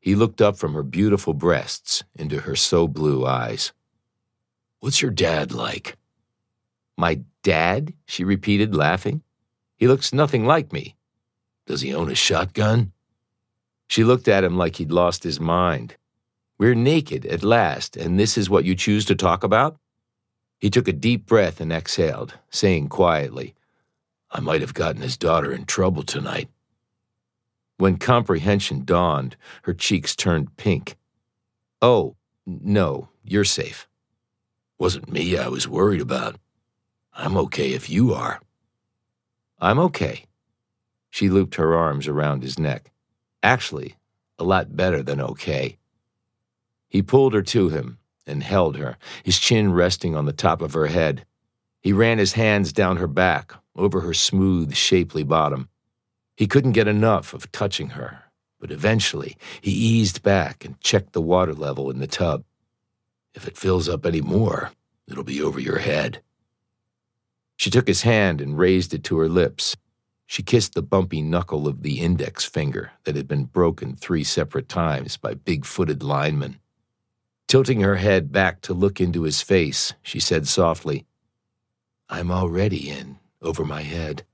Speaker 1: He looked up from her beautiful breasts into her so-blue eyes. "What's your dad like?" "My dad?" she repeated, laughing. "He looks nothing like me." "Does he own a shotgun?" She looked at him like he'd lost his mind. "We're naked at last, and this is what you choose to talk about?" He took a deep breath and exhaled, saying quietly, "I might have gotten his daughter in trouble tonight." When comprehension dawned, her cheeks turned pink. "Oh, no, you're safe." "Wasn't me I was worried about. I'm okay if you are." "I'm okay." She looped her arms around his neck. "Actually, a lot better than okay." He pulled her to him and held her, his chin resting on the top of her head. He ran his hands down her back, over her smooth, shapely bottom. He couldn't get enough of touching her, but eventually he eased back and checked the water level in the tub. "If it fills up any more, it'll be over your head." She took his hand and raised it to her lips. She kissed the bumpy knuckle of the index finger that had been broken three separate times by big-footed linemen. Tilting her head back to look into his face, she said softly, "I'm already in, over my head."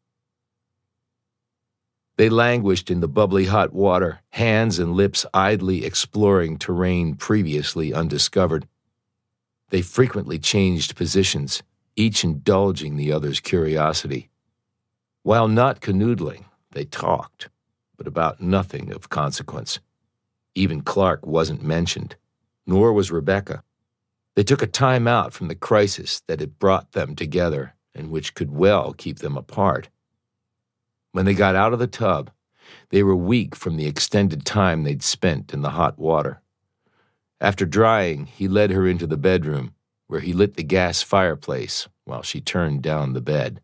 Speaker 1: They languished in the bubbly hot water, hands and lips idly exploring terrain previously undiscovered. They frequently changed positions, each indulging the other's curiosity. While not canoodling, they talked, but about nothing of consequence. Even Clark wasn't mentioned, nor was Rebecca. They took a time out from the crisis that had brought them together and which could well keep them apart. When they got out of the tub, they were weak from the extended time they'd spent in the hot water. After drying, he led her into the bedroom, where he lit the gas fireplace while she turned down the bed.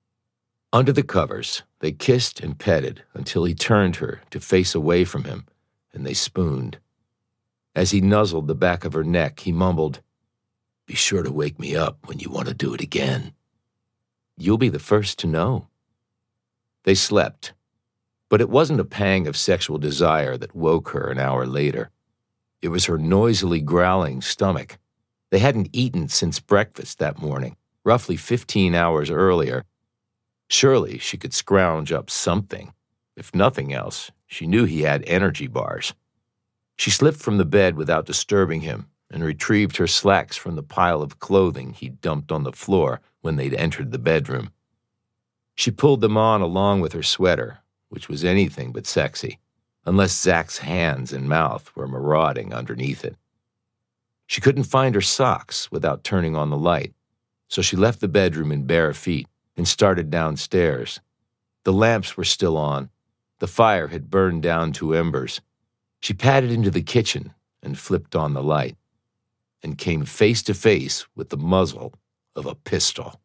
Speaker 1: Under the covers, they kissed and petted until he turned her to face away from him, and they spooned. As he nuzzled the back of her neck, he mumbled, "Be sure to wake me up when you want to do it again." "You'll be the first to know." They slept, but it wasn't a pang of sexual desire that woke her an hour later. It was her noisily growling stomach. They hadn't eaten since breakfast that morning, roughly fifteen hours earlier. Surely she could scrounge up something. If nothing else, she knew he had energy bars. She slipped from the bed without disturbing him and retrieved her slacks from the pile of clothing he'd dumped on the floor when they'd entered the bedroom. She pulled them on along with her sweater, which was anything but sexy, unless Zach's hands and mouth were marauding underneath it. She couldn't find her socks without turning on the light, so she left the bedroom in bare feet and started downstairs. The lamps were still on. The fire had burned down to embers. She padded into the kitchen and flipped on the light, and came face to face with the muzzle of a pistol.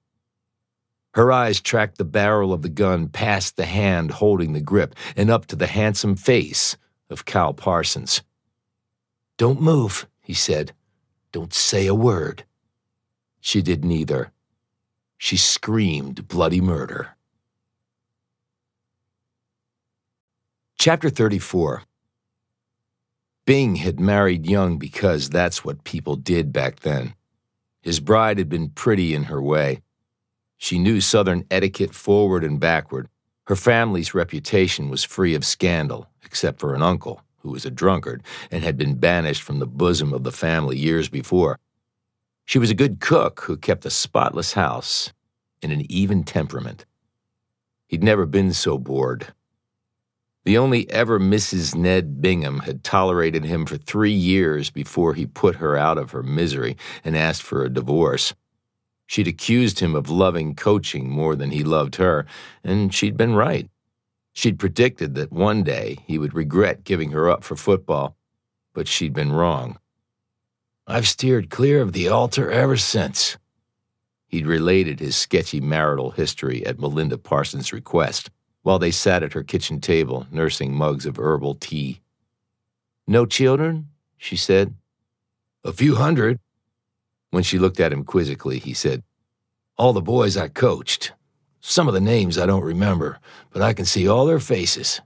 Speaker 1: Her eyes tracked the barrel of the gun past the hand holding the grip and up to the handsome face of Cal Parsons. "Don't move," he said. "Don't say a word." She did neither. She screamed bloody murder. Chapter thirty-four. Bing had married young because that's what people did back then. His bride had been pretty in her way. She knew Southern etiquette forward and backward. Her family's reputation was free of scandal, except for an uncle, who was a drunkard and had been banished from the bosom of the family years before. She was a good cook who kept a spotless house and an even temperament. He'd never been so bored. The only ever Missus Ned Bingham had tolerated him for three years before he put her out of her misery and asked for a divorce. She'd accused him of loving coaching more than he loved her, and she'd been right. She'd predicted that one day he would regret giving her up for football, but she'd been wrong. "I've steered clear of the altar ever since." He'd related his sketchy marital history at Melinda Parsons' request, while they sat at her kitchen table, nursing mugs of herbal tea. "No children?" she said. "A few hundred." When she looked at him quizzically, he said, "All the boys I coached. Some of the names I don't remember, but I can see all their faces.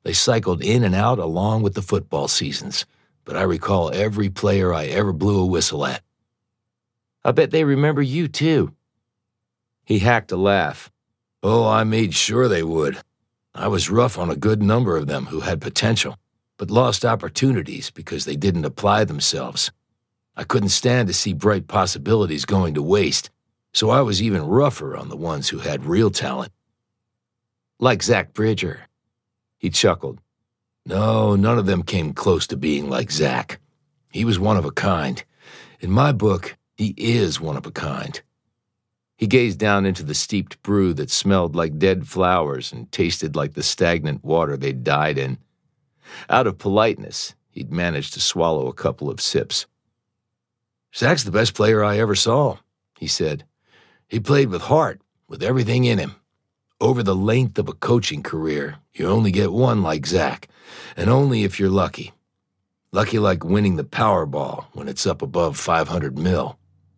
Speaker 2: They cycled in and out along with the football seasons, but I recall every player I ever blew a whistle at.
Speaker 1: I bet they remember you, too. He hacked a laugh.
Speaker 2: Oh, I made sure they would. I was rough on a good number of them who had potential, but lost opportunities because they didn't apply themselves. I couldn't stand to see bright possibilities going to waste, so I was even rougher on the ones who had real talent.
Speaker 1: Like Zach Bridger. He chuckled.
Speaker 2: No, none of them came close to being like Zach. He was one of a kind. In my book, he is one of a kind.
Speaker 1: He gazed down into the steeped brew that smelled like dead flowers and tasted like the stagnant water they'd died in. Out of politeness, he'd managed to swallow a couple of sips.
Speaker 2: Zach's the best player I ever saw, he said. He played with heart, with everything in him. Over the length of a coaching career, you only get one like Zach, and only if you're lucky. Lucky like winning the Powerball when it's up above five hundred mil.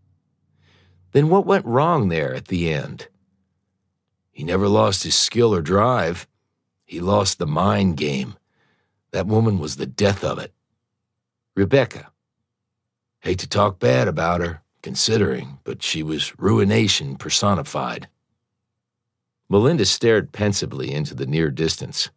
Speaker 1: Then what went wrong there at the end?
Speaker 2: He never lost his skill or drive. He lost the mind game. That woman was the death of it.
Speaker 1: Rebecca.
Speaker 2: Hate to talk bad about her, considering, but she was ruination personified.
Speaker 1: Melinda stared pensively into the near distance.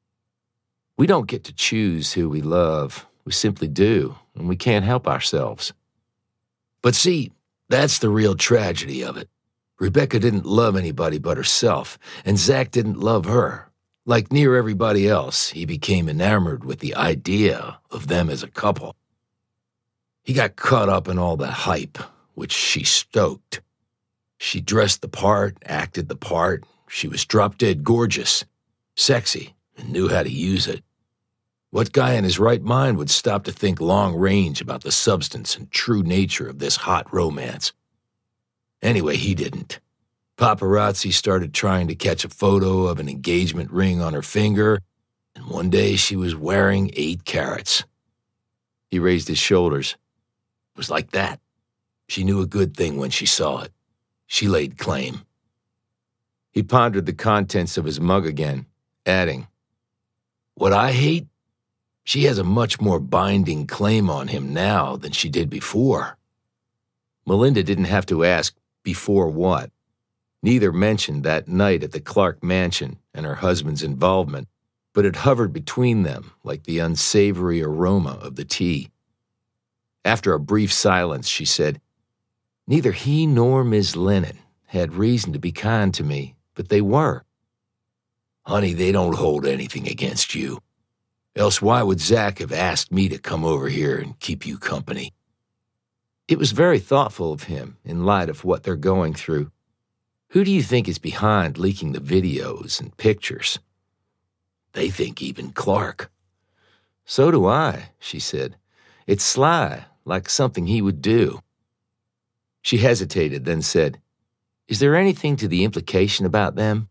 Speaker 1: We don't get to choose who we love. We simply do, and we can't help ourselves.
Speaker 2: But see, that's the real tragedy of it. Rebecca didn't love anybody but herself, and Zach didn't love her. Like near everybody else, he became enamored with the idea of them as a couple. He got caught up in all the hype, which she stoked. She dressed the part, acted the part. She was drop-dead gorgeous, sexy, and knew how to use it. What guy in his right mind would stop to think long-range about the substance and true nature of this hot romance? Anyway, he didn't. Paparazzi started trying to catch a photo of an engagement ring on her finger, and one day she was wearing eight carats.
Speaker 1: He raised his shoulders.
Speaker 2: It was like that. She knew a good thing when she saw it. She laid claim.
Speaker 1: He pondered the contents of his mug again, adding,
Speaker 2: What I hate? She has a much more binding claim on him now than she did before.
Speaker 1: Melinda didn't have to ask before what. Neither mentioned that night at the Clark mansion and her husband's involvement, but it hovered between them like the unsavory aroma of the tea. After a brief silence, she said, Neither he nor Miss Lennon had reason to be kind to me, but they were.
Speaker 2: Honey, they don't hold anything against you. Else why would Zach have asked me to come over here and keep you company?
Speaker 1: It was very thoughtful of him in light of what they're going through. Who do you think is behind leaking the videos and pictures?
Speaker 2: They think even Clark.
Speaker 1: So do I, she said. It's sly, like something he would do. She hesitated, then said, Is there anything to the implication about them?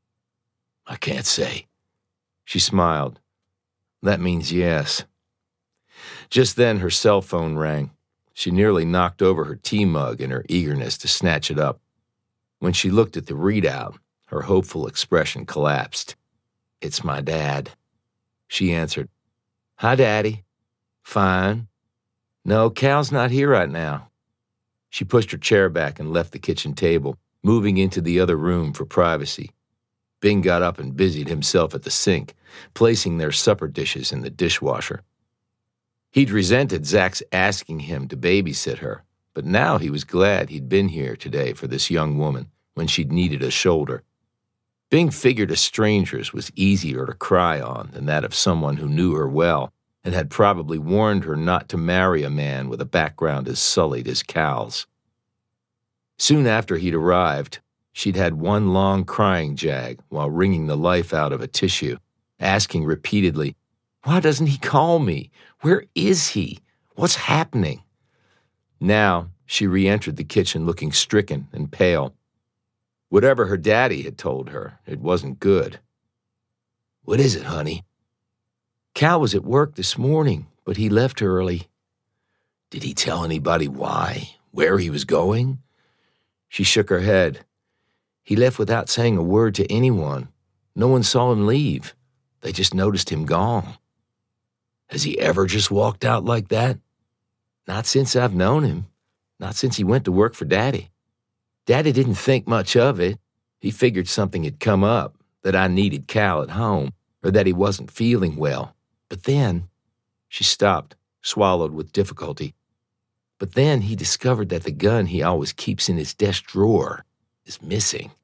Speaker 2: I can't say.
Speaker 1: She smiled. That means yes. Just then her cell phone rang. She nearly knocked over her tea mug in her eagerness to snatch it up. When she looked at the readout, her hopeful expression collapsed. It's my dad. She answered, Hi, Daddy. Fine. No, Cal's not here right now. She pushed her chair back and left the kitchen table, moving into the other room for privacy. Bing got up and busied himself at the sink, placing their supper dishes in the dishwasher. He'd resented Zach's asking him to babysit her, but now he was glad he'd been here today for this young woman when she'd needed a shoulder. Bing figured a stranger's was easier to cry on than that of someone who knew her well and had probably warned her not to marry a man with a background as sullied as Cal's. Soon after he'd arrived, she'd had one long crying jag while wringing the life out of a tissue, asking repeatedly, Why doesn't he call me? Where is he? What's happening? Now, she re-entered the kitchen looking stricken and pale. Whatever her daddy had told her, it wasn't good.
Speaker 2: What is it, honey?
Speaker 1: Cal was at work this morning, but he left early.
Speaker 2: Did he tell anybody why? Where he was going?
Speaker 1: She shook her head. He left without saying a word to anyone. No one saw him leave.
Speaker 2: They just noticed him gone. Has he ever just walked out like that?
Speaker 1: Not since I've known him. Not since he went to work for Daddy. Daddy didn't think much of it. He figured something had come up, that I needed Cal at home, or that he wasn't feeling well. But then, she stopped, swallowed with difficulty. But then he discovered that the gun he always keeps in his desk drawer is missing.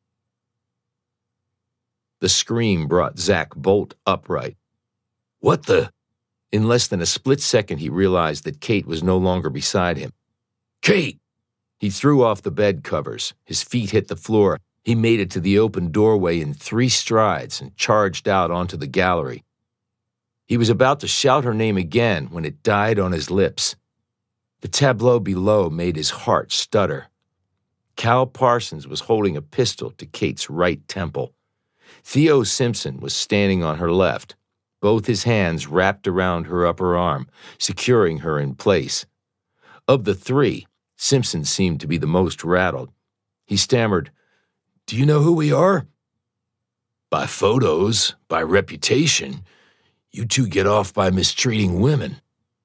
Speaker 1: The scream brought Zack bolt upright.
Speaker 2: What the?
Speaker 1: In less than a split second, he realized that Kate was no longer beside him.
Speaker 2: Kate!
Speaker 1: He threw off the bed covers. His feet hit the floor. He made it to the open doorway in three strides and charged out onto the gallery. He was about to shout her name again when it died on his lips. The tableau below made his heart stutter. Cal Parsons was holding a pistol to Kate's right temple. Theo Simpson was standing on her left, both his hands wrapped around her upper arm, securing her in place. Of the three, Simpson seemed to be the most rattled. He stammered,
Speaker 2: "Do you know who we are?" "By photos, by reputation. You two get off by mistreating women."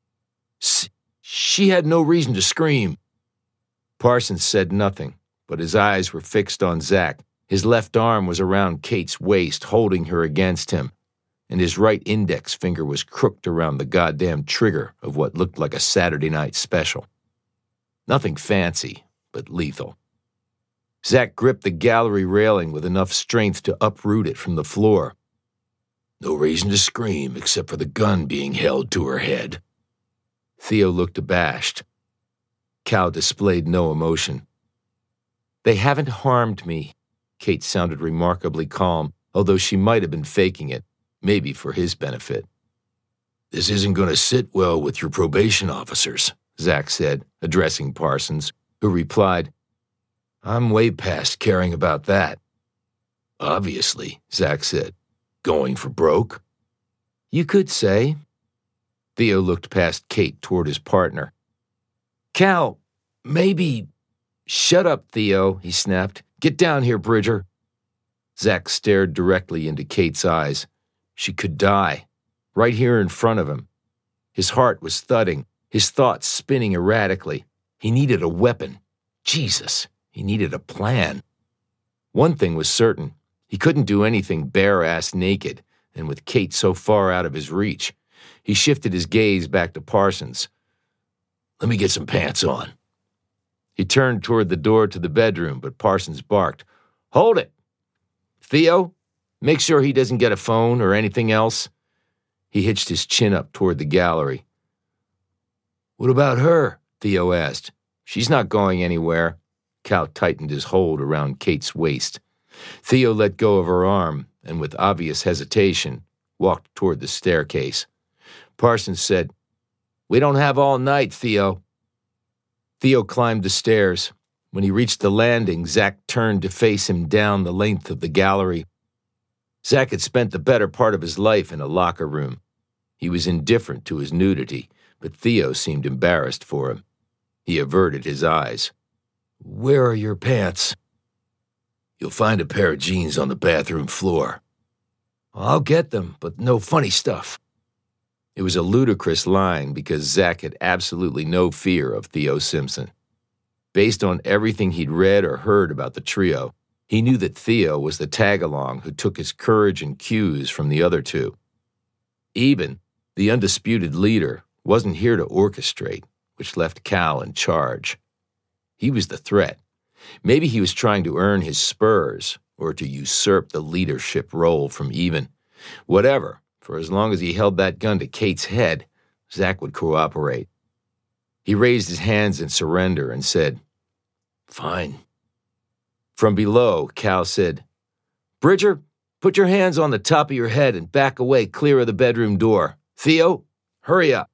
Speaker 1: S- She had no reason to scream. Parsons said nothing, but his eyes were fixed on Zack. His left arm was around Kate's waist, holding her against him, and his right index finger was crooked around the goddamn trigger of what looked like a Saturday night special. Nothing fancy, but lethal. Zack gripped the gallery railing with enough strength to uproot it from the floor.
Speaker 2: "No reason to scream except for the gun being held to her head."
Speaker 1: Theo looked abashed. Cal displayed no emotion. "They haven't harmed me." Kate sounded remarkably calm, although she might have been faking it, maybe for his benefit.
Speaker 2: "This isn't going to sit well with your probation officers,"
Speaker 1: Zack said, addressing Parsons, who replied,
Speaker 2: "I'm way past caring about that." "Obviously," Zack said. "Going for broke?"
Speaker 1: "You could say." Theo looked past Kate toward his partner. "Cal, maybe—" "Shut up, Theo," he snapped. "Get down here, Bridger." Zack stared directly into Kate's eyes. She could die, right here in front of him. His heart was thudding, his thoughts spinning erratically. He needed a weapon. Jesus, he needed a plan. One thing was certain. He couldn't do anything bare-ass naked, and with Kate so far out of his reach. He shifted his gaze back to Parsons.
Speaker 2: "Let me get some pants on."
Speaker 1: He turned toward the door to the bedroom, but Parsons barked, "Hold it! Theo, make sure he doesn't get a phone or anything else." He hitched his chin up toward the gallery.
Speaker 2: "What about her?"
Speaker 1: Theo asked. "She's not going anywhere." Cal tightened his hold around Kate's waist. Theo let go of her arm and, with obvious hesitation, walked toward the staircase. Parsons said, "We don't have all night, Theo." Theo climbed the stairs. When he reached the landing, Zack turned to face him down the length of the gallery. Zack had spent the better part of his life in a locker room. He was indifferent to his nudity, but Theo seemed embarrassed for him. He averted his eyes.
Speaker 2: "Where are your pants?" "You'll find a pair of jeans on the bathroom floor."
Speaker 1: "I'll get them, but no funny stuff." It was a ludicrous line because Zack had absolutely no fear of Theo Simpson. Based on everything he'd read or heard about the trio, he knew that Theo was the tag-along who took his courage and cues from the other two. Eben, the undisputed leader, wasn't here to orchestrate, which left Cal in charge. He was the threat. Maybe he was trying to earn his spurs or to usurp the leadership role from Eben. Whatever, for as long as he held that gun to Kate's head, Zack would cooperate. He raised his hands in surrender and said, "Fine." From below, Cal said, "Bridger, put your hands on the top of your head and back away clear of the bedroom door. Theo, hurry up."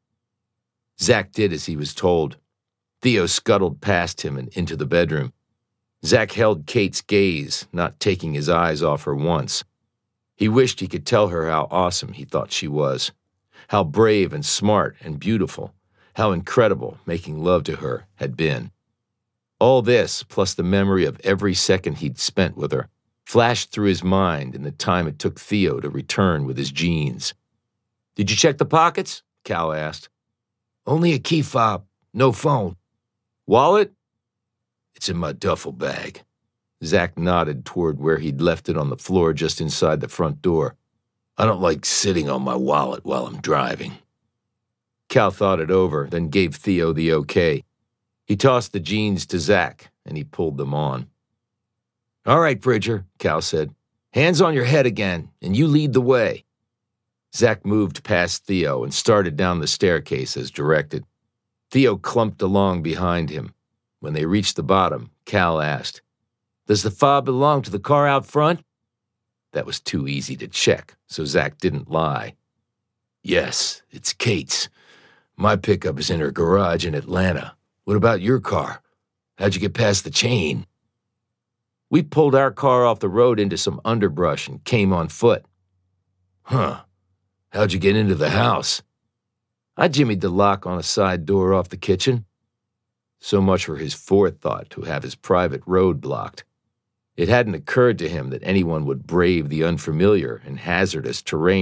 Speaker 1: Zack did as he was told. Theo scuttled past him and into the bedroom. Zack held Kate's gaze, not taking his eyes off her once. He wished he could tell her how awesome he thought she was, how brave and smart and beautiful, how incredible making love to her had been. All this, plus the memory of every second he'd spent with her, flashed through his mind in the time it took Theo to return with his jeans. "Did you check the pockets?" Cal asked.
Speaker 2: "Only a key fob, no phone."
Speaker 1: "Wallet?"
Speaker 2: "It's in my duffel bag."
Speaker 1: Zach nodded toward where he'd left it on the floor just inside the front door.
Speaker 2: "I don't like sitting on my wallet while I'm driving."
Speaker 1: Cal thought it over, then gave Theo the okay. He tossed the jeans to Zach, and he pulled them on.
Speaker 2: "All right, Bridger," Cal said. "Hands on your head again, and you lead the way."
Speaker 1: Zach moved past Theo and started down the staircase as directed. Theo clumped along behind him. When they reached the bottom, Cal asked,
Speaker 2: "Does the fob belong to the car out front?"
Speaker 1: That was too easy to check, so Zach didn't lie.
Speaker 2: "Yes, it's Kate's. My pickup is in her garage in Atlanta. What about your car? How'd you get past the chain?"
Speaker 1: "We pulled our car off the road into some underbrush and came on foot."
Speaker 2: "Huh. How'd you get into the house?"
Speaker 1: "I jimmied the lock on a side door off the kitchen." So much for his forethought to have his private road blocked. It hadn't occurred to him that anyone would brave the unfamiliar and hazardous terrain